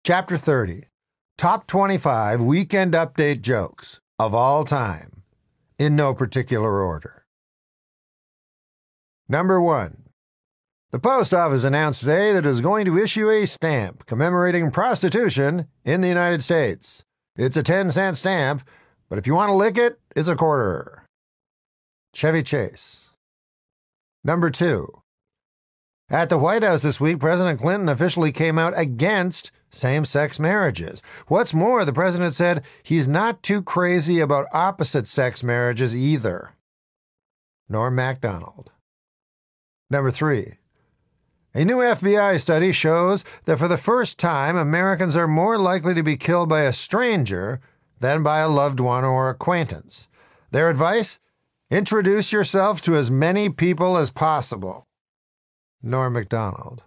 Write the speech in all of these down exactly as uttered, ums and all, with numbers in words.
Chapter thirty. Top twenty-five Weekend Update Jokes of all time, in no particular order. Number one. The post office announced today that it is going to issue a stamp commemorating prostitution in the United States. It's a ten cent stamp, but if you want to lick it, it's a quarter. Chevy Chase. Number two. At the White House this week, President Clinton officially came out against same-sex marriages. What's more, the president said he's not too crazy about opposite-sex marriages either. Norm Macdonald. Number three. A new F B I study shows that for the first time, Americans are more likely to be killed by a stranger than by a loved one or acquaintance. Their advice? Introduce yourself to as many people as possible. Norm Macdonald.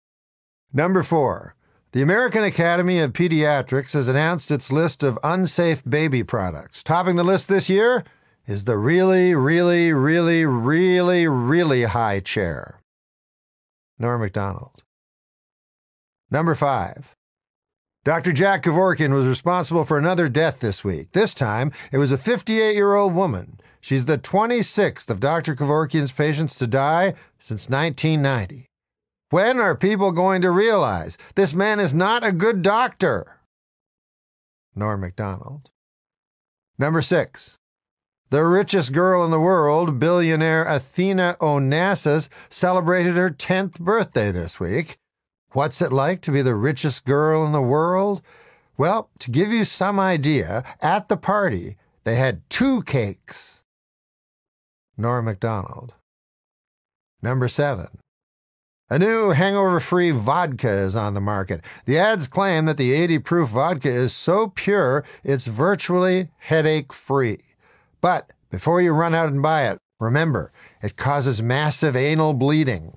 Number four. The American Academy of Pediatrics has announced its list of unsafe baby products. Topping the list this year is the really, really, really, really, really high chair. Norm Macdonald. Number five. Doctor Jack Kevorkian was responsible for another death this week. This time, it was a fifty-eight-year-old woman. She's the twenty-sixth of Doctor Kevorkian's patients to die since nineteen ninety. When are people going to realize this man is not a good doctor? Norm Macdonald. Number six. The richest girl in the world, billionaire Athena Onassis, celebrated her tenth birthday this week. What's it like to be the richest girl in the world? Well, to give you some idea, at the party, they had two cakes. Norm Macdonald. Number seven. A new hangover-free vodka is on the market. The ads claim that the eighty proof vodka is so pure it's virtually headache-free. But before you run out and buy it, remember, it causes massive anal bleeding.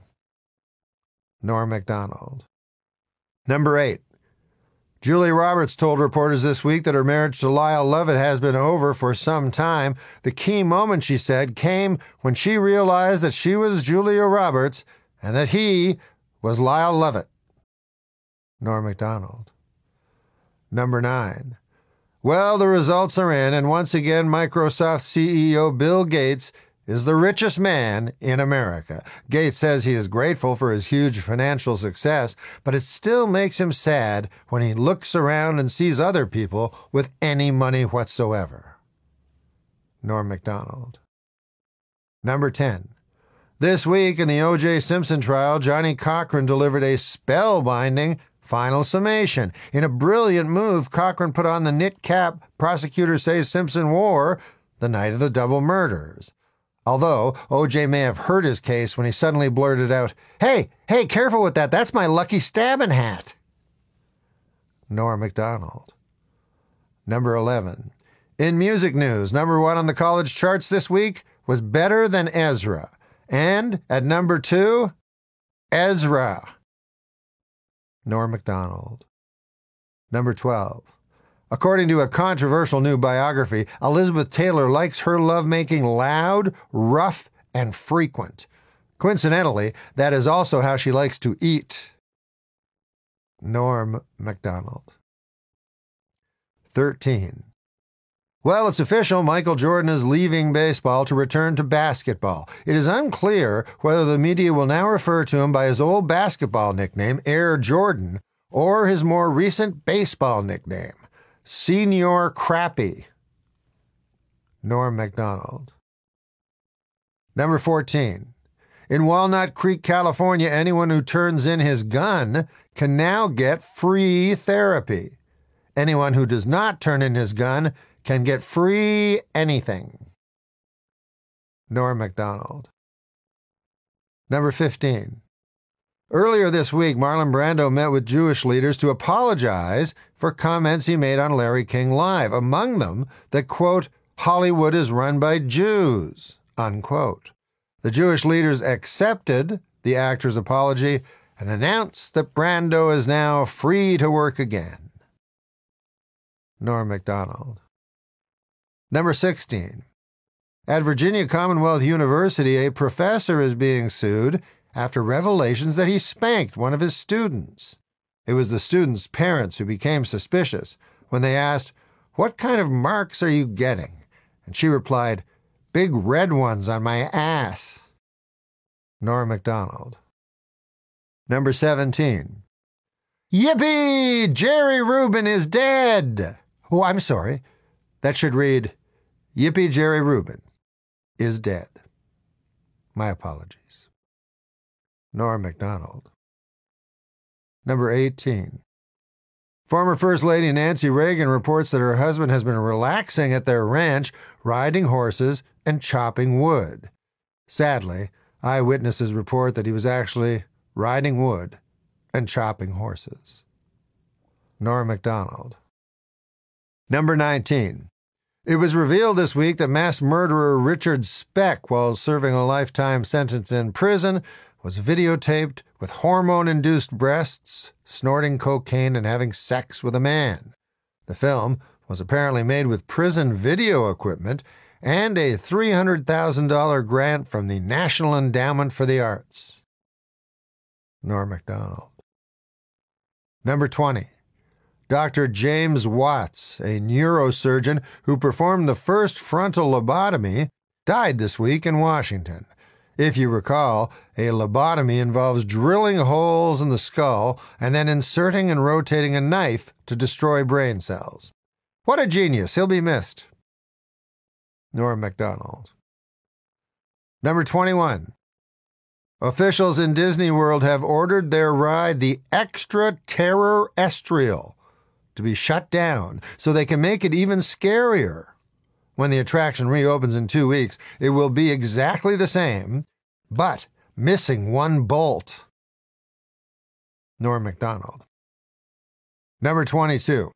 Norm Macdonald. Number eight. Julia Roberts told reporters this week that her marriage to Lyle Lovett has been over for some time. The key moment, she said, came when she realized that she was Julia Roberts and that he was Lyle Lovett. Norm Macdonald. Number nine. Well, the results are in, and once again, Microsoft C E O Bill Gates is the richest man in America. Gates says he is grateful for his huge financial success, but it still makes him sad when he looks around and sees other people with any money whatsoever. Norm Macdonald. Number ten. This week in the O J Simpson trial, Johnny Cochran delivered a spellbinding final summation. In a brilliant move, Cochran put on the knit cap prosecutors say Simpson wore the night of the double murders. Although O J may have hurt his case when he suddenly blurted out, "Hey, hey, careful with that, that's my lucky stabbing hat." Norm Macdonald. Number eleven. In music news, number one on the college charts this week was Better Than Ezra. And at number two, Ezra. Norm Macdonald. Number twelve. According to a controversial new biography, Elizabeth Taylor likes her lovemaking loud, rough, and frequent. Coincidentally, that is also how she likes to eat. Norm Macdonald. thirteen. Well, it's official. Michael Jordan is leaving baseball to return to basketball. It is unclear whether the media will now refer to him by his old basketball nickname, Air Jordan, or his more recent baseball nickname, Senior Crappy. Norm Macdonald. Number fourteen. In Walnut Creek, California, anyone who turns in his gun can now get free therapy. Anyone who does not turn in his gun can get free anything. Norm Macdonald. Number fifteen. Earlier this week, Marlon Brando met with Jewish leaders to apologize for comments he made on Larry King Live, among them that, quote, Hollywood is run by Jews, unquote. The Jewish leaders accepted the actor's apology and announced that Brando is now free to work again. Norm Macdonald. Number sixteen. At Virginia Commonwealth University, a professor is being sued after revelations that he spanked one of his students. It was the students' parents who became suspicious when they asked, "What kind of marks are you getting?" And she replied, "Big red ones on my ass." Norm Macdonald. Number seventeen. Yippee! Jerry Rubin is dead! Oh, I'm sorry. That should read, Yippee! Jerry Rubin is dead. My apologies. Norm Macdonald. Number eighteen. Former First Lady Nancy Reagan reports that her husband has been relaxing at their ranch, riding horses and chopping wood. Sadly, eyewitnesses report that he was actually riding wood and chopping horses. Norm Macdonald. Number nineteen. It was revealed this week that mass murderer Richard Speck, while serving a lifetime sentence in prison, was videotaped with hormone-induced breasts, snorting cocaine, and having sex with a man. The film was apparently made with prison video equipment and a three hundred thousand dollars grant from the National Endowment for the Arts. Norm Macdonald. Number twenty. Doctor James Watts, a neurosurgeon who performed the first frontal lobotomy, died this week in Washington. If you recall, a lobotomy involves drilling holes in the skull and then inserting and rotating a knife to destroy brain cells. What a genius. He'll be missed. Norm Macdonald. Number twenty-one. Officials in Disney World have ordered their ride, the Extra Terror-estrial, to be shut down so they can make it even scarier. When the attraction reopens in two weeks, it will be exactly the same, but missing one bolt. Norm Macdonald. Number twenty-two.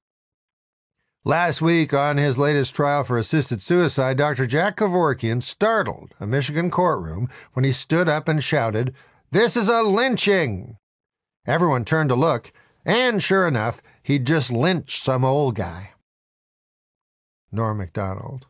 Last week, on his latest trial for assisted suicide, Doctor Jack Kevorkian startled a Michigan courtroom when he stood up and shouted, "This is a lynching!" Everyone turned to look, and sure enough, he'd just lynched some old guy. Norm Macdonald.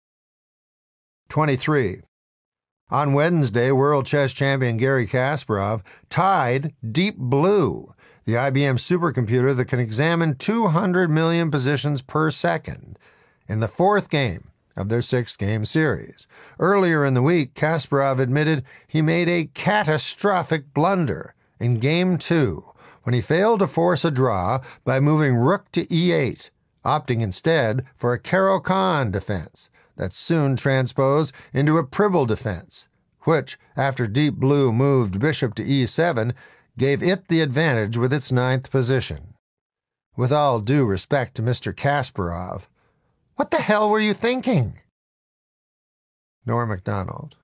twenty-three. On Wednesday, world chess champion Garry Kasparov tied Deep Blue, the I B M supercomputer that can examine two hundred million positions per second, in the fourth game of their six-game series. Earlier in the week, Kasparov admitted he made a catastrophic blunder in Game two when he failed to force a draw by moving rook to e eight, opting instead for a Caro-Kann defense that soon transposed into a Pribble defense, which, after Deep Blue moved bishop to e seven, gave it the advantage with its ninth position. With all due respect to Mister Kasparov, what the hell were you thinking? Norm Macdonald.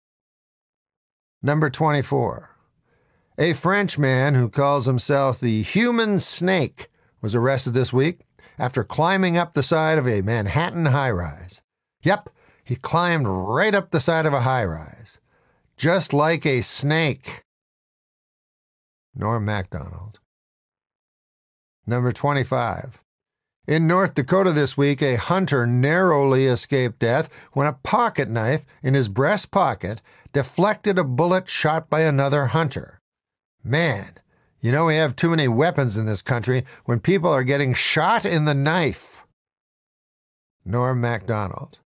Number twenty-four. A French man who calls himself the Human Snake was arrested this week after climbing up the side of a Manhattan high-rise. Yep, he climbed right up the side of a high-rise, just like a snake. Norm Macdonald. Number twenty-five. In North Dakota this week, a hunter narrowly escaped death when a pocket knife in his breast pocket deflected a bullet shot by another hunter. Man, you know we have too many weapons in this country when people are getting shot in the knife. Norm Macdonald.